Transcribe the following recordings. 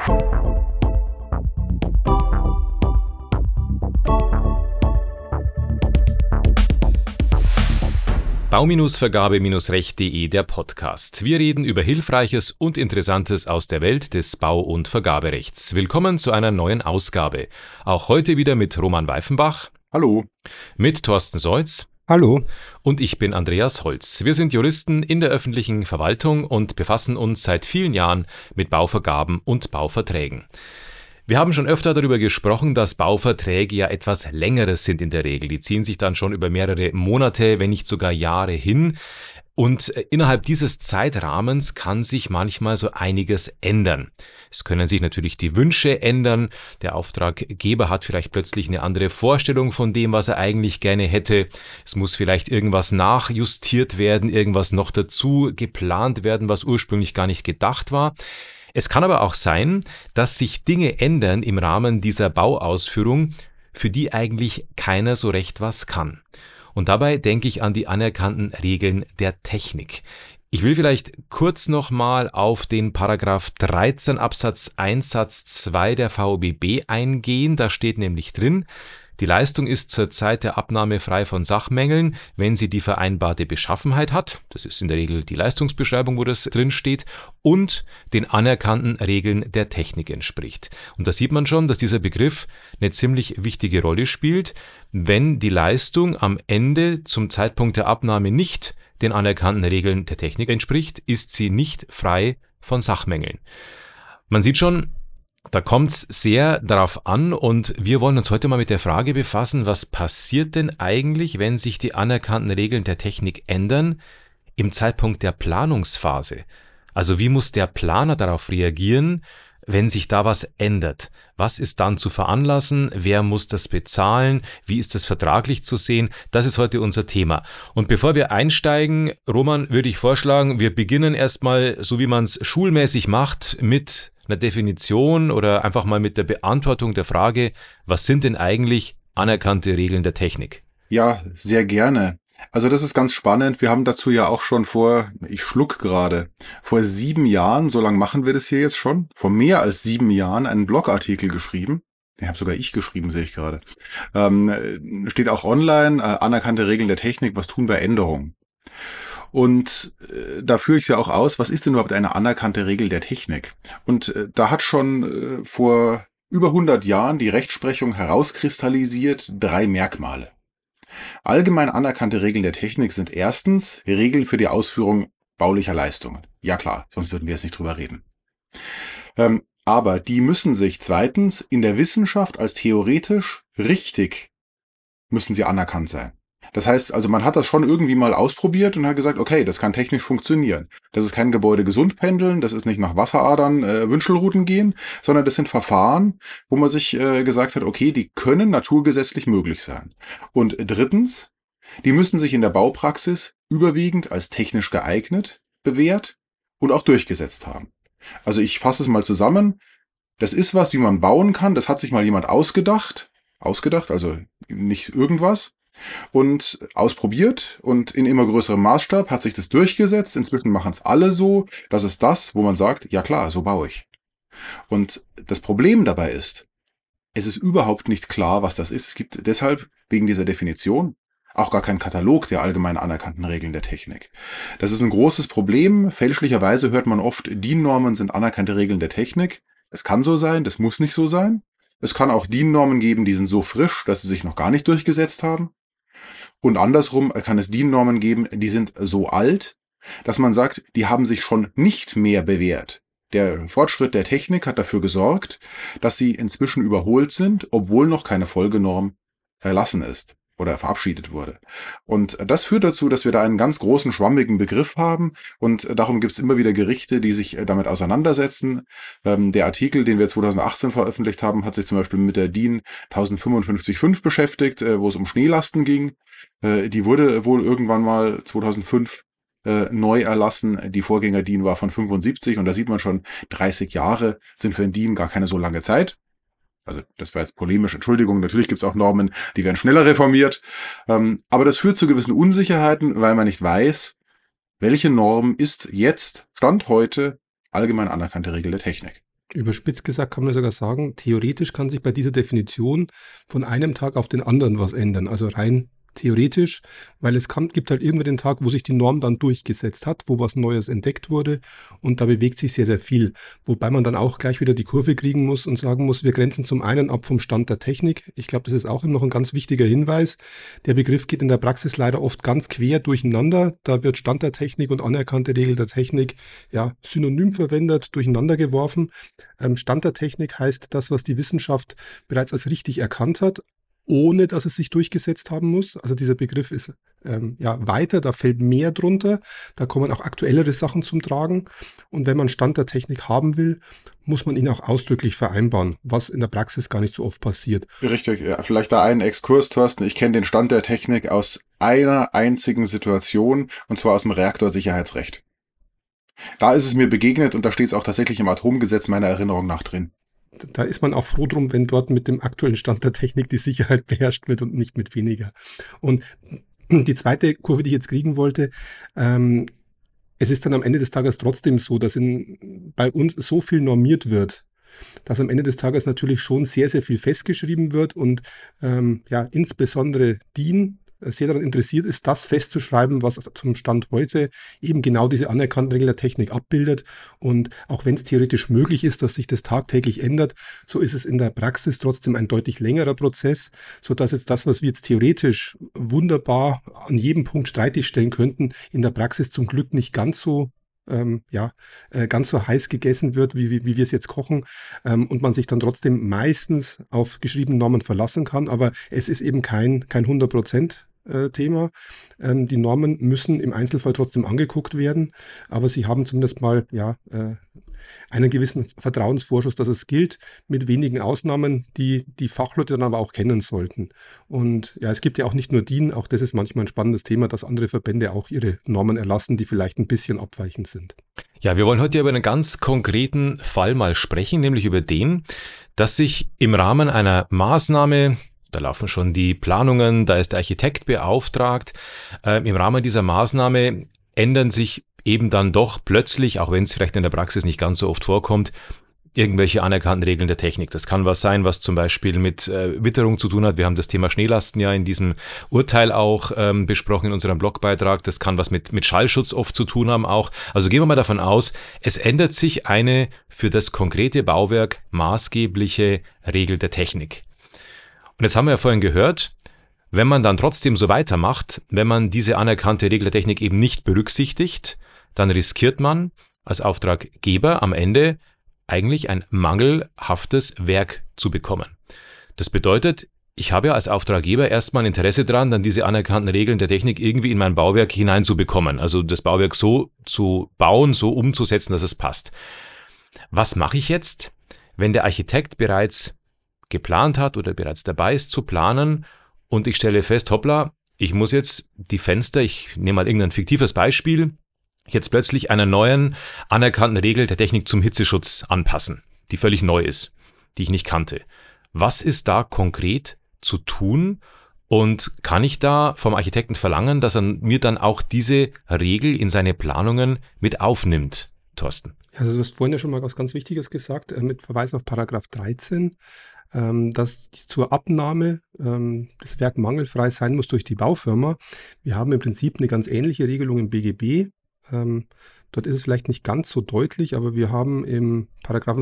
Bau-Vergabe-Recht.de, der Podcast. Wir reden über Hilfreiches und Interessantes aus der Welt des Bau- und Vergaberechts. Willkommen zu einer neuen Ausgabe. Auch heute wieder mit Roman Weifenbach. Hallo. Mit Thorsten Seutz. Hallo. Und ich bin Andreas Holz. Wir sind Juristen in der öffentlichen Verwaltung und befassen uns seit vielen Jahren mit Bauvergaben und Bauverträgen. Wir haben schon öfter darüber gesprochen, dass Bauverträge ja etwas Längeres sind in der Regel. Die ziehen sich dann schon über mehrere Monate, wenn nicht sogar Jahre hin. Und innerhalb dieses Zeitrahmens kann sich manchmal so einiges ändern. Es können sich natürlich die Wünsche ändern. Der Auftraggeber hat vielleicht plötzlich eine andere Vorstellung von dem, was er eigentlich gerne hätte. Es muss vielleicht irgendwas nachjustiert werden, irgendwas noch dazu geplant werden, was ursprünglich gar nicht gedacht war. Es kann aber auch sein, dass sich Dinge ändern im Rahmen dieser Bauausführung, für die eigentlich keiner so recht was kann. Und dabei denke ich an die anerkannten Regeln der Technik. Ich will vielleicht kurz nochmal auf den Paragraph 13 Absatz 1 Satz 2 der VOBB eingehen. Da steht nämlich drin: Die Leistung ist zur Zeit der Abnahme frei von Sachmängeln, wenn sie die vereinbarte Beschaffenheit hat, das ist in der Regel die Leistungsbeschreibung, wo das drin steht, und den anerkannten Regeln der Technik entspricht. Und da sieht man schon, dass dieser Begriff eine ziemlich wichtige Rolle spielt. Wenn die Leistung am Ende zum Zeitpunkt der Abnahme nicht den anerkannten Regeln der Technik entspricht, ist sie nicht frei von Sachmängeln. Man sieht schon, da kommt es sehr darauf an, und wir wollen uns heute mal mit der Frage befassen, was passiert denn eigentlich, wenn sich die anerkannten Regeln der Technik ändern im Zeitpunkt der Planungsphase? Also wie muss der Planer darauf reagieren, wenn sich da was ändert? Was ist dann zu veranlassen? Wer muss das bezahlen? Wie ist das vertraglich zu sehen? Das ist heute unser Thema. Und bevor wir einsteigen, Roman, würde ich vorschlagen, wir beginnen erstmal, so wie man es schulmäßig macht, mit einer Definition oder einfach mal mit der Beantwortung der Frage, was sind denn eigentlich anerkannte Regeln der Technik? Ja, sehr gerne. Also das ist ganz spannend. Wir haben dazu ja auch schon vor 7 Jahren, so lange machen wir das hier jetzt schon, vor mehr als 7 Jahren einen Blogartikel geschrieben. Den habe sogar ich geschrieben, sehe ich gerade. Steht auch online, anerkannte Regeln der Technik, was tun bei Änderungen? Und da führe ich es ja auch aus, was ist denn überhaupt eine anerkannte Regel der Technik? Und da hat schon vor über 100 Jahren die Rechtsprechung herauskristallisiert 3 Merkmale. Allgemein anerkannte Regeln der Technik sind erstens Regeln für die Ausführung baulicher Leistungen. Ja klar, sonst würden wir jetzt nicht drüber reden. Aber die müssen sich zweitens in der Wissenschaft als theoretisch richtig, müssen sie anerkannt sein. Das heißt, also man hat das schon irgendwie mal ausprobiert und hat gesagt, okay, das kann technisch funktionieren. Das ist kein Gebäude gesund pendeln, das ist nicht nach Wasseradern Wünschelrouten gehen, sondern das sind Verfahren, wo man sich gesagt hat, okay, die können naturgesetzlich möglich sein. Und drittens, die müssen sich in der Baupraxis überwiegend als technisch geeignet bewährt und auch durchgesetzt haben. Also ich fasse es mal zusammen. Das ist was, wie man bauen kann. Das hat sich mal jemand ausgedacht, also nicht irgendwas. Und ausprobiert und in immer größerem Maßstab hat sich das durchgesetzt. Inzwischen machen es alle so. Das ist das, wo man sagt, ja klar, so baue ich. Und das Problem dabei ist, es ist überhaupt nicht klar, was das ist. Es gibt deshalb wegen dieser Definition auch gar keinen Katalog der allgemein anerkannten Regeln der Technik. Das ist ein großes Problem. Fälschlicherweise hört man oft, DIN-Normen sind anerkannte Regeln der Technik. Es kann so sein, das muss nicht so sein. Es kann auch DIN-Normen geben, die sind so frisch, dass sie sich noch gar nicht durchgesetzt haben. Und andersrum kann es DIN-Normen geben, die sind so alt, dass man sagt, die haben sich schon nicht mehr bewährt. Der Fortschritt der Technik hat dafür gesorgt, dass sie inzwischen überholt sind, obwohl noch keine Folgenorm erlassen ist oder verabschiedet wurde. Und das führt dazu, dass wir da einen ganz großen, schwammigen Begriff haben, und darum gibt es immer wieder Gerichte, die sich damit auseinandersetzen. Der Artikel, den wir 2018 veröffentlicht haben, hat sich zum Beispiel mit der DIN 1055.5 beschäftigt, wo es um Schneelasten ging. Die wurde wohl irgendwann mal 2005 neu erlassen. Die Vorgänger-DIN war von 75, und da sieht man schon, 30 Jahre sind für ein DIN gar keine so lange Zeit. Also das war jetzt polemisch, Entschuldigung, natürlich gibt es auch Normen, die werden schneller reformiert. Aber das führt zu gewissen Unsicherheiten, weil man nicht weiß, welche Norm ist jetzt, Stand heute, allgemein anerkannte Regel der Technik. Überspitzt gesagt kann man sogar sagen, theoretisch kann sich bei dieser Definition von einem Tag auf den anderen was ändern. Also rein theoretisch, weil gibt halt irgendwann den Tag, wo sich die Norm dann durchgesetzt hat, wo was Neues entdeckt wurde und da bewegt sich sehr, sehr viel. Wobei man dann auch gleich wieder die Kurve kriegen muss und sagen muss, wir grenzen zum einen ab vom Stand der Technik. Ich glaube, das ist auch noch ein ganz wichtiger Hinweis. Der Begriff geht in der Praxis leider oft ganz quer durcheinander. Da wird Stand der Technik und anerkannte Regel der Technik ja synonym verwendet, durcheinander geworfen. Stand der Technik heißt das, was die Wissenschaft bereits als richtig erkannt hat, ohne dass es sich durchgesetzt haben muss. Also dieser Begriff ist ja weiter, da fällt mehr drunter, da kommen auch aktuellere Sachen zum Tragen. Und wenn man Stand der Technik haben will, muss man ihn auch ausdrücklich vereinbaren, was in der Praxis gar nicht so oft passiert. Richtig, ja, vielleicht da einen Exkurs, Thorsten. Ich kenne den Stand der Technik aus einer einzigen Situation, und zwar aus dem Reaktorsicherheitsrecht. Da ist es mir begegnet und da steht es auch tatsächlich im Atomgesetz meiner Erinnerung nach drin. Da ist man auch froh drum, wenn dort mit dem aktuellen Stand der Technik die Sicherheit beherrscht wird und nicht mit weniger. Und die zweite Kurve, die ich jetzt kriegen wollte, es ist dann am Ende des Tages trotzdem so, dass bei uns so viel normiert wird, dass am Ende des Tages natürlich schon sehr, sehr viel festgeschrieben wird und ja, insbesondere DIN sehr daran interessiert ist, das festzuschreiben, was zum Stand heute eben genau diese anerkannten Regeln der Technik abbildet. Und auch wenn es theoretisch möglich ist, dass sich das tagtäglich ändert, so ist es in der Praxis trotzdem ein deutlich längerer Prozess, sodass jetzt das, was wir jetzt theoretisch wunderbar an jedem Punkt streitig stellen könnten, in der Praxis zum Glück nicht ganz so ganz so heiß gegessen wird, wie wir es jetzt kochen und man sich dann trotzdem meistens auf geschriebene Normen verlassen kann. Aber es ist eben kein 100% Thema. Die Normen müssen im Einzelfall trotzdem angeguckt werden, aber sie haben zumindest mal einen gewissen Vertrauensvorschuss, dass es gilt, mit wenigen Ausnahmen, die die Fachleute dann aber auch kennen sollten. Und ja, es gibt ja auch nicht nur DIN, auch das ist manchmal ein spannendes Thema, dass andere Verbände auch ihre Normen erlassen, die vielleicht ein bisschen abweichend sind. Ja, wir wollen heute über einen ganz konkreten Fall mal sprechen, nämlich über den, dass sich im Rahmen einer Maßnahme, da laufen schon die Planungen, da ist der Architekt beauftragt, im Rahmen dieser Maßnahme ändern sich eben dann doch plötzlich, auch wenn es vielleicht in der Praxis nicht ganz so oft vorkommt, irgendwelche anerkannten Regeln der Technik. Das kann was sein, was zum Beispiel mit Witterung zu tun hat. Wir haben das Thema Schneelasten ja in diesem Urteil auch besprochen in unserem Blogbeitrag. Das kann was mit Schallschutz oft zu tun haben auch. Also gehen wir mal davon aus, es ändert sich eine für das konkrete Bauwerk maßgebliche Regel der Technik. Und jetzt haben wir ja vorhin gehört, wenn man dann trotzdem so weitermacht, wenn man diese anerkannte Regel der Technik eben nicht berücksichtigt, dann riskiert man als Auftraggeber am Ende eigentlich ein mangelhaftes Werk zu bekommen. Das bedeutet, ich habe ja als Auftraggeber erstmal ein Interesse daran, dann diese anerkannten Regeln der Technik irgendwie in mein Bauwerk hineinzubekommen. Also das Bauwerk so zu bauen, so umzusetzen, dass es passt. Was mache ich jetzt, wenn der Architekt bereits geplant hat oder bereits dabei ist zu planen und ich stelle fest, hoppla, ich muss jetzt die Fenster, ich nehme mal irgendein fiktives Beispiel, jetzt plötzlich einer neuen anerkannten Regel der Technik zum Hitzeschutz anpassen, die völlig neu ist, die ich nicht kannte. Was ist da konkret zu tun und kann ich da vom Architekten verlangen, dass er mir dann auch diese Regel in seine Planungen mit aufnimmt, Thorsten? Also du hast vorhin ja schon mal was ganz Wichtiges gesagt, mit Verweis auf Paragraph 13, dass zur Abnahme das Werk mangelfrei sein muss durch die Baufirma. Wir haben im Prinzip eine ganz ähnliche Regelung im BGB. Dort ist es vielleicht nicht ganz so deutlich, aber wir haben im Paragraphen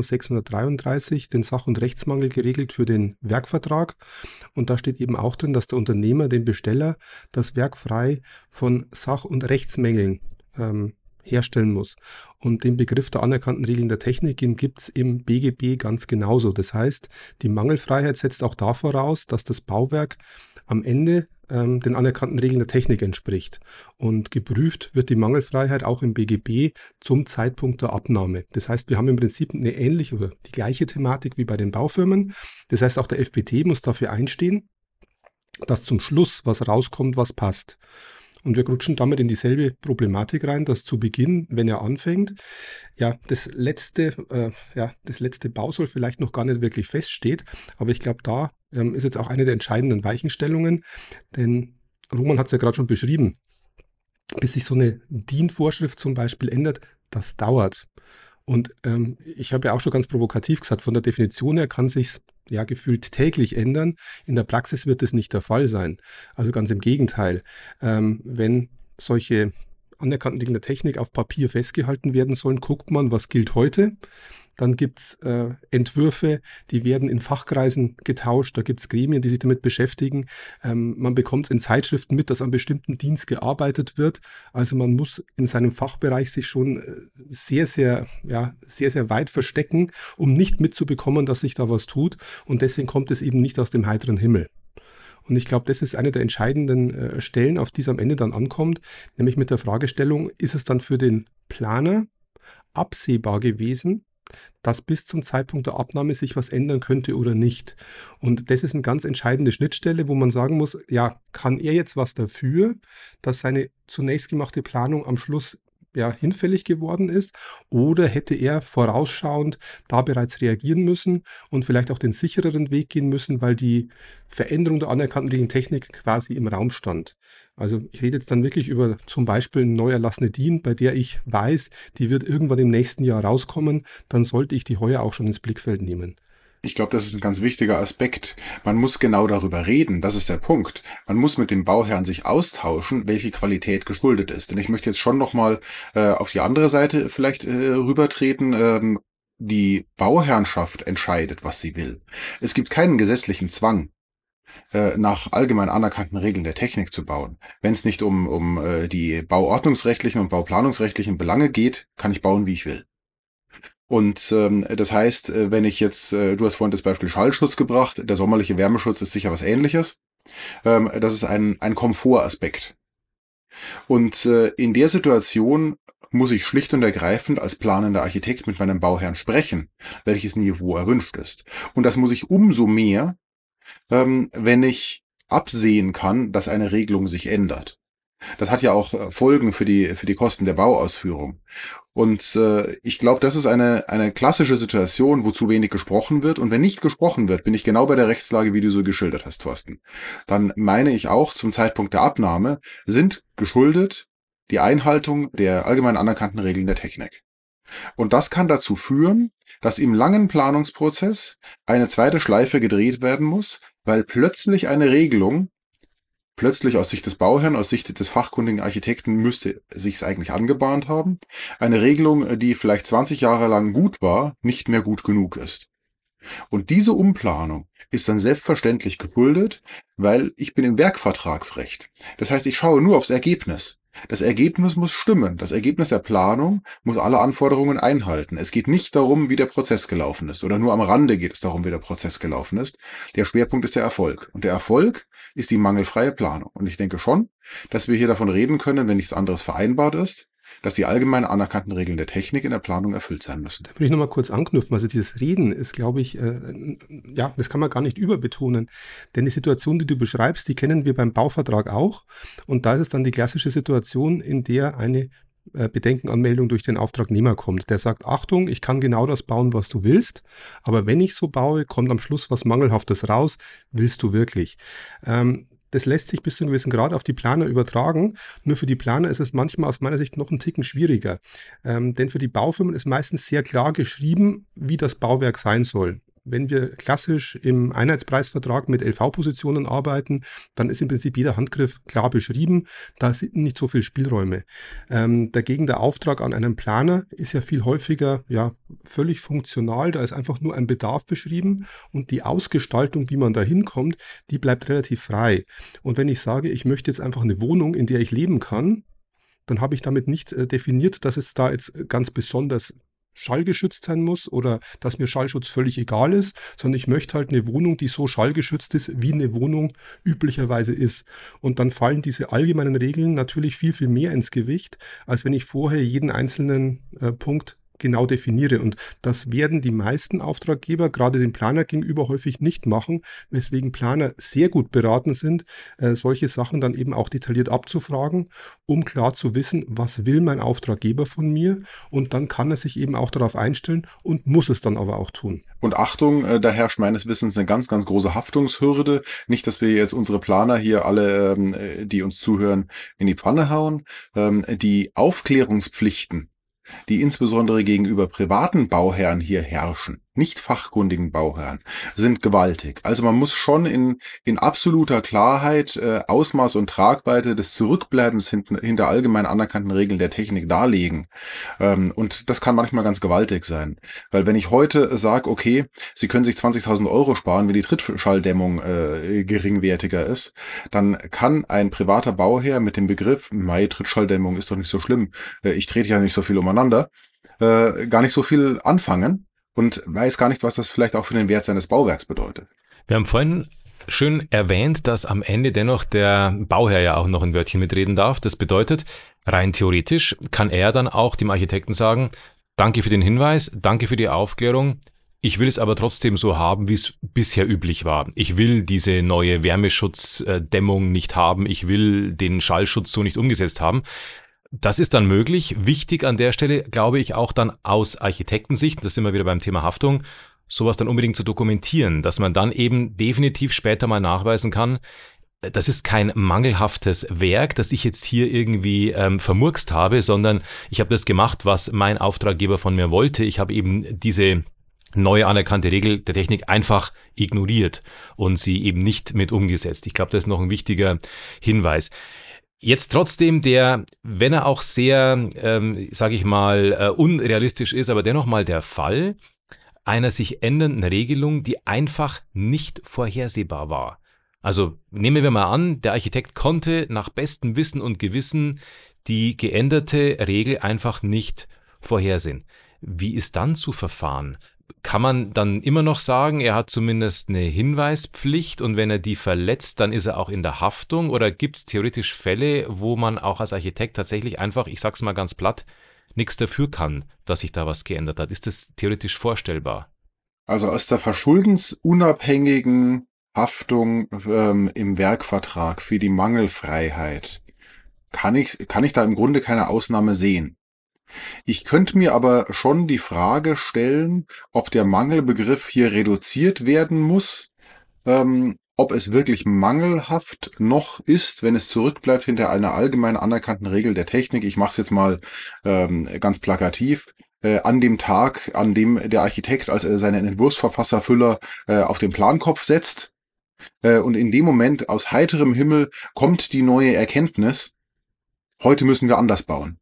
633 den Sach- und Rechtsmangel geregelt für den Werkvertrag. Und da steht eben auch drin, dass der Unternehmer dem Besteller das Werk frei von Sach- und Rechtsmängeln herstellen muss. Und den Begriff der anerkannten Regeln der Technik, den gibt es im BGB ganz genauso. Das heißt, die Mangelfreiheit setzt auch da voraus, dass das Bauwerk am Ende den anerkannten Regeln der Technik entspricht. Und geprüft wird die Mangelfreiheit auch im BGB zum Zeitpunkt der Abnahme. Das heißt, wir haben im Prinzip eine ähnliche oder die gleiche Thematik wie bei den Baufirmen. Das heißt, auch der FBT muss dafür einstehen, dass zum Schluss was rauskommt, was passt. Und wir rutschen damit in dieselbe Problematik rein, dass zu Beginn, wenn er anfängt, ja, das letzte Bausoll vielleicht noch gar nicht wirklich feststeht. Aber ich glaube, da ist jetzt auch eine der entscheidenden Weichenstellungen, denn Roman hat es ja gerade schon beschrieben, bis sich so eine DIN-Vorschrift zum Beispiel ändert, das dauert. Und ich habe ja auch schon ganz provokativ gesagt, von der Definition her kann sich's ja gefühlt täglich ändern. In der Praxis wird es nicht der Fall sein. Also ganz im Gegenteil. Wenn solche anerkannten Regeln der Technik auf Papier festgehalten werden sollen, guckt man, was gilt heute. Dann gibt's Entwürfe, die werden in Fachkreisen getauscht. Da gibt's Gremien, die sich damit beschäftigen. Man bekommt in Zeitschriften mit, dass an bestimmten Dienst gearbeitet wird. Also man muss in seinem Fachbereich sich schon sehr, sehr weit verstecken, um nicht mitzubekommen, dass sich da was tut. Und deswegen kommt es eben nicht aus dem heiteren Himmel. Und ich glaube, das ist eine der entscheidenden Stellen, auf die es am Ende dann ankommt, nämlich mit der Fragestellung, ist es dann für den Planer absehbar gewesen, dass bis zum Zeitpunkt der Abnahme sich was ändern könnte oder nicht. Und das ist eine ganz entscheidende Schnittstelle, wo man sagen muss, ja, kann er jetzt was dafür, dass seine zunächst gemachte Planung am Schluss ja hinfällig geworden ist, oder hätte er vorausschauend da bereits reagieren müssen und vielleicht auch den sichereren Weg gehen müssen, weil die Veränderung der anerkannten Regentechnik quasi im Raum stand. Also ich rede jetzt dann wirklich über zum Beispiel eine neu erlassene DIN, bei der ich weiß, die wird irgendwann im nächsten Jahr rauskommen, dann sollte ich die heuer auch schon ins Blickfeld nehmen. Ich glaube, das ist ein ganz wichtiger Aspekt. Man muss genau darüber reden, das ist der Punkt. Man muss mit dem Bauherrn sich austauschen, welche Qualität geschuldet ist. Denn ich möchte jetzt schon nochmal auf die andere Seite vielleicht rübertreten. Die Bauherrschaft entscheidet, was sie will. Es gibt keinen gesetzlichen Zwang, nach allgemein anerkannten Regeln der Technik zu bauen. Wenn es nicht um die bauordnungsrechtlichen und bauplanungsrechtlichen Belange geht, kann ich bauen, wie ich will. Und das heißt, wenn ich jetzt, du hast vorhin das Beispiel Schallschutz gebracht, der sommerliche Wärmeschutz ist sicher was Ähnliches. Das ist ein Komfortaspekt. Und in der Situation muss ich schlicht und ergreifend als planender Architekt mit meinem Bauherrn sprechen, welches Niveau erwünscht ist. Und das muss ich umso mehr, wenn ich absehen kann, dass eine Regelung sich ändert. Das hat ja auch Folgen für die Kosten der Bauausführung. Und ich glaube, das ist eine klassische Situation, wo zu wenig gesprochen wird. Und wenn nicht gesprochen wird, bin ich genau bei der Rechtslage, wie du so geschildert hast, Thorsten. Dann meine ich auch, zum Zeitpunkt der Abnahme sind geschuldet die Einhaltung der allgemein anerkannten Regeln der Technik. Und das kann dazu führen, dass im langen Planungsprozess eine zweite Schleife gedreht werden muss, weil plötzlich eine Regelung, plötzlich aus Sicht des Bauherrn, aus Sicht des fachkundigen Architekten müsste sich's eigentlich angebahnt haben, eine Regelung, die vielleicht 20 Jahre lang gut war, nicht mehr gut genug ist. Und diese Umplanung ist dann selbstverständlich geschuldet, weil ich bin im Werkvertragsrecht. Das heißt, ich schaue nur aufs Ergebnis. Das Ergebnis muss stimmen. Das Ergebnis der Planung muss alle Anforderungen einhalten. Es geht nicht darum, wie der Prozess gelaufen ist, oder nur am Rande geht es darum, wie der Prozess gelaufen ist. Der Schwerpunkt ist der Erfolg. Und der Erfolg ist die mangelfreie Planung. Und ich denke schon, dass wir hier davon reden können, wenn nichts anderes vereinbart ist, dass die allgemein anerkannten Regeln der Technik in der Planung erfüllt sein müssen. Da würde ich nochmal kurz anknüpfen. Also dieses Reden ist, glaube ich, ja, das kann man gar nicht überbetonen. Denn die Situation, die du beschreibst, die kennen wir beim Bauvertrag auch. Und da ist es dann die klassische Situation, in der eine Bedenkenanmeldung durch den Auftragnehmer kommt. Der sagt, Achtung, ich kann genau das bauen, was du willst, aber wenn ich so baue, kommt am Schluss was Mangelhaftes raus. Willst du wirklich? Das lässt sich bis zu einem gewissen Grad auf die Planer übertragen. Nur für die Planer ist es manchmal aus meiner Sicht noch ein Ticken schwieriger. Denn für die Baufirmen ist meistens sehr klar geschrieben, wie das Bauwerk sein soll. Wenn wir klassisch im Einheitspreisvertrag mit LV-Positionen arbeiten, dann ist im Prinzip jeder Handgriff klar beschrieben. Da sind nicht so viele Spielräume. Dagegen der Auftrag an einen Planer ist ja viel häufiger ja, völlig funktional. Da ist einfach nur ein Bedarf beschrieben und die Ausgestaltung, wie man da hinkommt, die bleibt relativ frei. Und wenn ich sage, ich möchte jetzt einfach eine Wohnung, in der ich leben kann, dann habe ich damit nicht definiert, dass es da jetzt ganz besonders schallgeschützt sein muss oder dass mir Schallschutz völlig egal ist, sondern ich möchte halt eine Wohnung, die so schallgeschützt ist, wie eine Wohnung üblicherweise ist. Und dann fallen diese allgemeinen Regeln natürlich viel, viel mehr ins Gewicht, als wenn ich vorher jeden einzelnen Punkt genau definiere. Und das werden die meisten Auftraggeber, gerade dem Planer gegenüber, häufig nicht machen, weswegen Planer sehr gut beraten sind, solche Sachen dann eben auch detailliert abzufragen, um klar zu wissen, was will mein Auftraggeber von mir, und dann kann er sich eben auch darauf einstellen und muss es dann aber auch tun. Und Achtung, da herrscht meines Wissens eine ganz, ganz große Haftungshürde. Nicht, dass wir jetzt unsere Planer hier alle, die uns zuhören, in die Pfanne hauen. Die Aufklärungspflichten die insbesondere gegenüber privaten Bauherren hier herrschen, nicht fachkundigen Bauherren, sind gewaltig. Also man muss schon in absoluter Klarheit Ausmaß und Tragweite des Zurückbleibens hinter allgemein anerkannten Regeln der Technik darlegen. Und das kann manchmal ganz gewaltig sein. Weil wenn ich heute sage, okay, Sie können sich 20.000 Euro sparen, wenn die Trittschalldämmung geringwertiger ist, dann kann ein privater Bauherr mit dem Begriff, Trittschalldämmung ist doch nicht so schlimm, ich trete ja nicht so viel umeinander, gar nicht so viel anfangen und weiß gar nicht, was das vielleicht auch für den Wert seines Bauwerks bedeutet. Wir haben vorhin schön erwähnt, dass am Ende dennoch der Bauherr ja auch noch ein Wörtchen mitreden darf. Das bedeutet, rein theoretisch kann er dann auch dem Architekten sagen, danke für den Hinweis, danke für die Aufklärung. Ich will es aber trotzdem so haben, wie es bisher üblich war. Ich will diese neue Wärmeschutzdämmung nicht haben. Ich will den Schallschutz so nicht umgesetzt haben. Das ist dann möglich. Wichtig an der Stelle, glaube ich, auch dann aus Architektensicht, das sind wir wieder beim Thema Haftung, sowas dann unbedingt zu dokumentieren, dass man dann eben definitiv später mal nachweisen kann, das ist kein mangelhaftes Werk, das ich jetzt hier irgendwie vermurkst habe, sondern ich habe das gemacht, was mein Auftraggeber von mir wollte. Ich habe eben diese neue anerkannte Regel der Technik einfach ignoriert und sie eben nicht mit umgesetzt. Ich glaube, das ist noch ein wichtiger Hinweis. Jetzt trotzdem der, wenn er auch sehr, sage ich mal, unrealistisch ist, aber dennoch mal der Fall einer sich ändernden Regelung, die einfach nicht vorhersehbar war. Also nehmen wir mal an, der Architekt konnte nach bestem Wissen und Gewissen die geänderte Regel einfach nicht vorhersehen. Wie ist dann zu verfahren? Kann man dann immer noch sagen, er hat zumindest eine Hinweispflicht und wenn er die verletzt, dann ist er auch in der Haftung? Oder gibt es theoretisch Fälle, wo man auch als Architekt tatsächlich einfach, ich sag's mal ganz platt, nichts dafür kann, dass sich da was geändert hat? Ist das theoretisch vorstellbar? Also aus der verschuldensunabhängigen Haftung im Werkvertrag für die Mangelfreiheit kann ich da im Grunde keine Ausnahme sehen. Ich könnte mir aber schon die Frage stellen, ob der Mangelbegriff hier reduziert werden muss, ob es wirklich mangelhaft noch ist, wenn es zurückbleibt hinter einer allgemein anerkannten Regel der Technik. Ich mache es jetzt mal ganz plakativ. An dem Tag, an dem der Architekt als seinen Entwurfsverfasserfüller auf den Plankopf setzt und in dem Moment aus heiterem Himmel kommt die neue Erkenntnis, heute müssen wir anders bauen.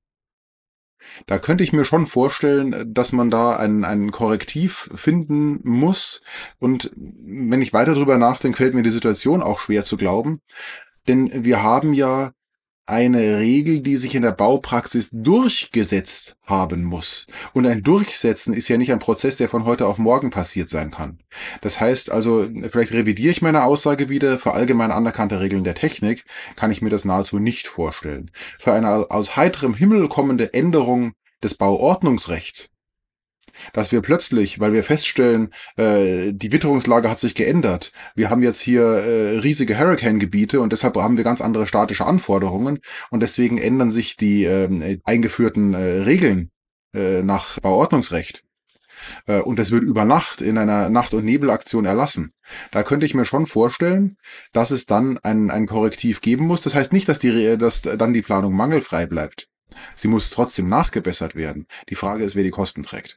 Da könnte ich mir schon vorstellen, dass man da ein Korrektiv finden muss. Und wenn ich weiter drüber nachdenke, fällt mir die Situation auch schwer zu glauben. Denn wir haben ja eine Regel, die sich in der Baupraxis durchgesetzt haben muss. Und ein Durchsetzen ist ja nicht ein Prozess, der von heute auf morgen passiert sein kann. Das heißt also, vielleicht revidiere ich meine Aussage wieder, für allgemein anerkannte Regeln der Technik kann ich mir das nahezu nicht vorstellen. Für eine aus heiterem Himmel kommende Änderung des Bauordnungsrechts, dass wir plötzlich, weil wir feststellen, die Witterungslage hat sich geändert, wir haben jetzt hier riesige Hurricane-Gebiete und deshalb haben wir ganz andere statische Anforderungen und deswegen ändern sich die eingeführten Regeln nach Bauordnungsrecht. Und das wird über Nacht in einer Nacht- und Nebelaktion erlassen. Da könnte ich mir schon vorstellen, dass es dann ein Korrektiv geben muss. Das heißt nicht, dass dann die Planung mangelfrei bleibt. Sie muss trotzdem nachgebessert werden. Die Frage ist, wer die Kosten trägt.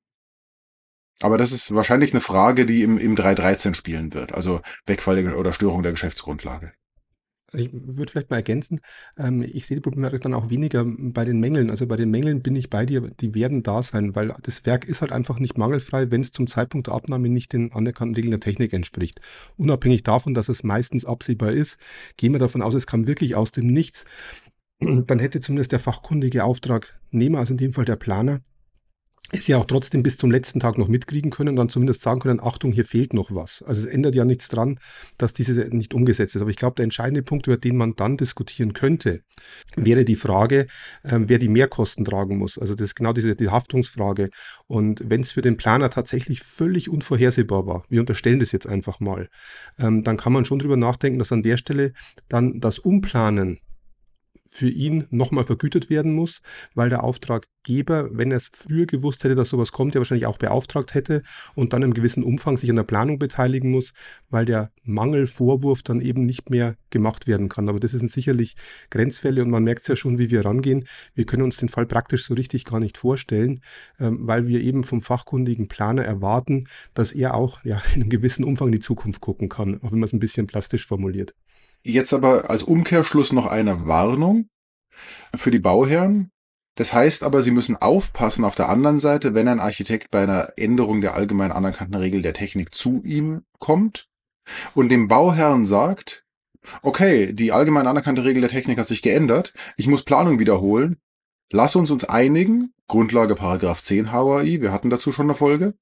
Aber das ist wahrscheinlich eine Frage, die im 313 spielen wird, also Wegfall oder Störung der Geschäftsgrundlage. Ich würde vielleicht mal ergänzen, ich sehe die Problematik dann auch weniger bei den Mängeln. Also bei den Mängeln bin ich bei dir, die werden da sein, weil das Werk ist halt einfach nicht mangelfrei, wenn es zum Zeitpunkt der Abnahme nicht den anerkannten Regeln der Technik entspricht. Unabhängig davon, dass es meistens absehbar ist, gehen wir davon aus, es kam wirklich aus dem Nichts. Dann hätte zumindest der fachkundige Auftragnehmer, also in dem Fall der Planer, es ja auch trotzdem bis zum letzten Tag noch mitkriegen können und dann zumindest sagen können, Achtung, hier fehlt noch was. Also es ändert ja nichts dran, dass diese nicht umgesetzt ist. Aber ich glaube, der entscheidende Punkt, über den man dann diskutieren könnte, wäre die Frage, wer die Mehrkosten tragen muss. Also das ist genau die Haftungsfrage. Und wenn es für den Planer tatsächlich völlig unvorhersehbar war, wir unterstellen das jetzt einfach mal, dann kann man schon drüber nachdenken, dass an der Stelle dann das Umplanen für ihn nochmal vergütet werden muss, weil der Auftraggeber, wenn er es früher gewusst hätte, dass sowas kommt, ja wahrscheinlich auch beauftragt hätte und dann im gewissen Umfang sich an der Planung beteiligen muss, weil der Mangelvorwurf dann eben nicht mehr gemacht werden kann. Aber das sind sicherlich Grenzfälle und man merkt es ja schon, wie wir rangehen. Wir können uns den Fall praktisch so richtig gar nicht vorstellen, weil wir eben vom fachkundigen Planer erwarten, dass er auch in einem gewissen Umfang in die Zukunft gucken kann, auch wenn man es ein bisschen plastisch formuliert. Jetzt aber als Umkehrschluss noch eine Warnung für die Bauherren. Das heißt aber, sie müssen aufpassen auf der anderen Seite, wenn ein Architekt bei einer Änderung der allgemein anerkannten Regel der Technik zu ihm kommt und dem Bauherrn sagt, okay, die allgemein anerkannte Regel der Technik hat sich geändert, ich muss Planung wiederholen, lass uns einigen, Grundlage Paragraph 10 HOAI, wir hatten dazu schon eine Folge,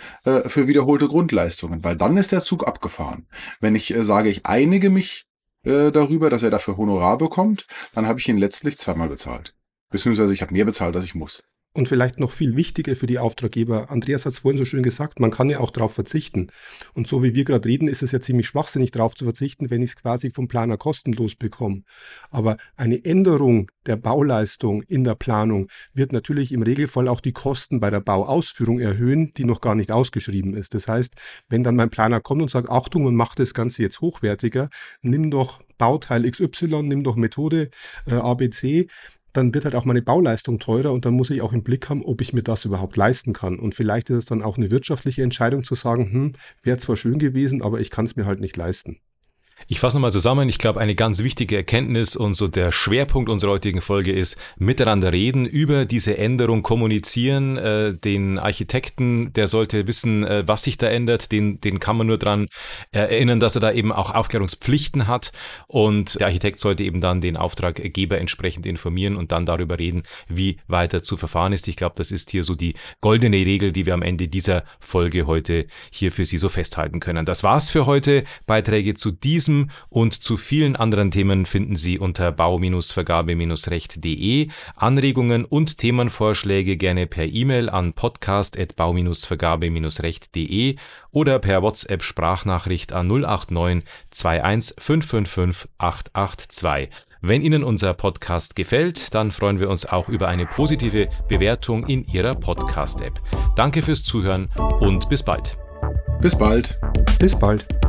für wiederholte Grundleistungen, weil dann ist der Zug abgefahren. Wenn ich sage, ich einige mich darüber, dass er dafür Honorar bekommt, dann habe ich ihn letztlich zweimal bezahlt. Beziehungsweise ich habe mehr bezahlt, als ich muss. Und vielleicht noch viel wichtiger für die Auftraggeber. Andreas hat es vorhin so schön gesagt, man kann ja auch darauf verzichten. Und so wie wir gerade reden, ist es ja ziemlich schwachsinnig, darauf zu verzichten, wenn ich es quasi vom Planer kostenlos bekomme. Aber eine Änderung der Bauleistung in der Planung wird natürlich im Regelfall auch die Kosten bei der Bauausführung erhöhen, die noch gar nicht ausgeschrieben ist. Das heißt, wenn dann mein Planer kommt und sagt, Achtung, und macht das Ganze jetzt hochwertiger, nimm doch Bauteil XY, nimm doch Methode ABC, dann wird halt auch meine Bauleistung teurer und dann muss ich auch im Blick haben, ob ich mir das überhaupt leisten kann. Und vielleicht ist es dann auch eine wirtschaftliche Entscheidung zu sagen, wäre zwar schön gewesen, aber ich kann es mir halt nicht leisten. Ich fasse nochmal zusammen. Ich glaube, eine ganz wichtige Erkenntnis und so der Schwerpunkt unserer heutigen Folge ist, miteinander reden, über diese Änderung kommunizieren. Den Architekten, der sollte wissen, was sich da ändert. Den kann man nur daran erinnern, dass er da eben auch Aufklärungspflichten hat. Und der Architekt sollte eben dann den Auftraggeber entsprechend informieren und dann darüber reden, wie weiter zu verfahren ist. Ich glaube, das ist hier so die goldene Regel, die wir am Ende dieser Folge heute hier für Sie so festhalten können. Das war's für heute. Beiträge zu diesem und zu vielen anderen Themen finden Sie unter bau-vergabe-recht.de. Anregungen und Themenvorschläge gerne per E-Mail an podcast@bau-vergabe-recht.de oder per WhatsApp-Sprachnachricht an 089 21 555 882. Wenn Ihnen unser Podcast gefällt, dann freuen wir uns auch über eine positive Bewertung in Ihrer Podcast-App. Danke fürs Zuhören und bis bald. Bis bald. Bis bald.